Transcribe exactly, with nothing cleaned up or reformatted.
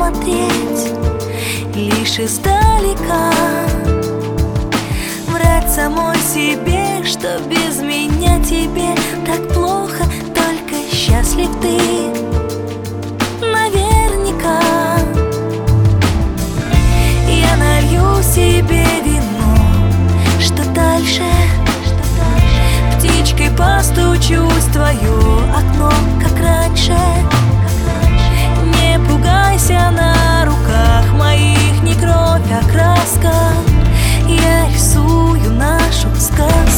смотреть лишь издалека, врать самой себе, что без меня тебе так плохо, только счастлив ты наверняка. Я налью себе вино, что дальше, птичкой постучусь в твое окно, как раньше. Не пугайся, на руках моих не кровь, а краска. Я рисую нашу сказку.